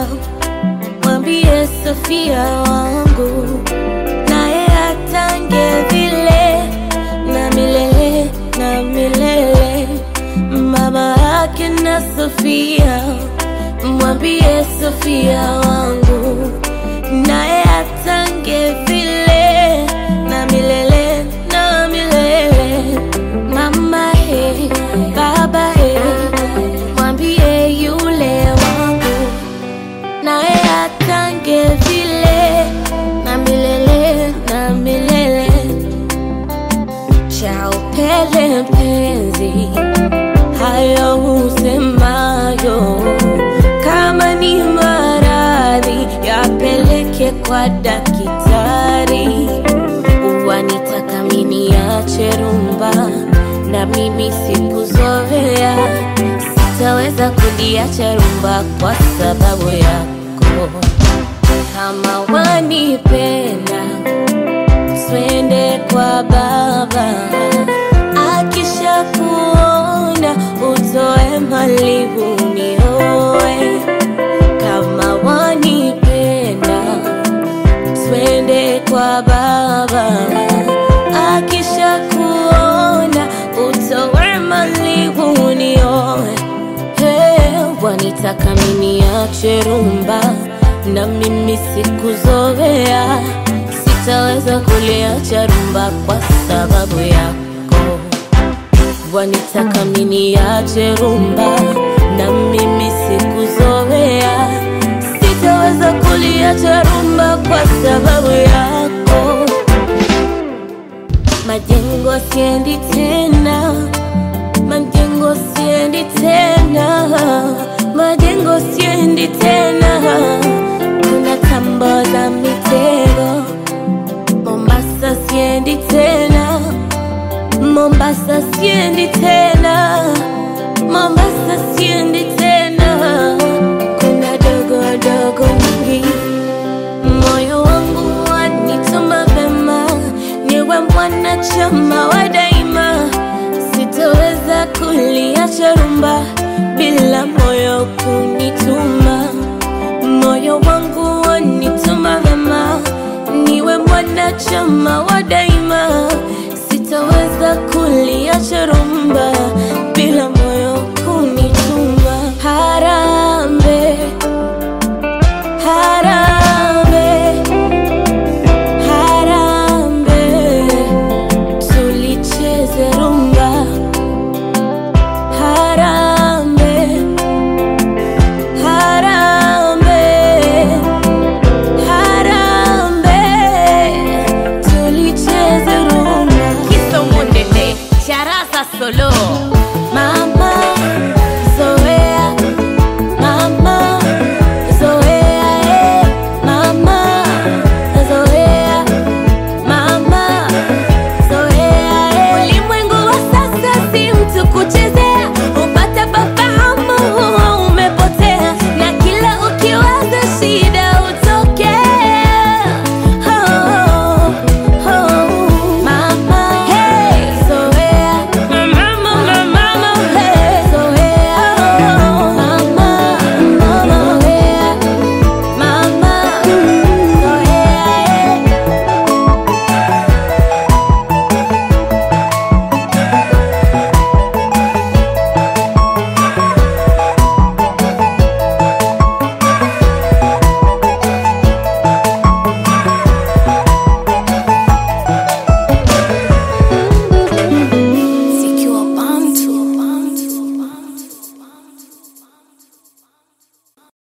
mwambie Sofia wangu, naye atange vile na milele na milele. Mama yake na Sofia, mwambie Sofia wangu, naye atange vile na milele na milele. Mama baba mwambie yule wangu, naye atange vile na milele na milele. Chao pele mpenzi, hayo usemayo, kama ni maradhi yapeleke kwa daktari. Wanitaka mimi niache rumba, na mimi sikuzoea, sitaweza kuliacha rumba kwa sababu yako. Kama wanipenda, twende kwa baba, akisha kuona utoe mali unioe. Kama wanipenda, twende kwa baba, akisha kuona utoe mali unioe. Wanitaka mimi niache rumba, na mimi sikuzoea, sitaweza kuliacha rumba kwa sababu yako. Wanitaka mimi niache rumba, na mimi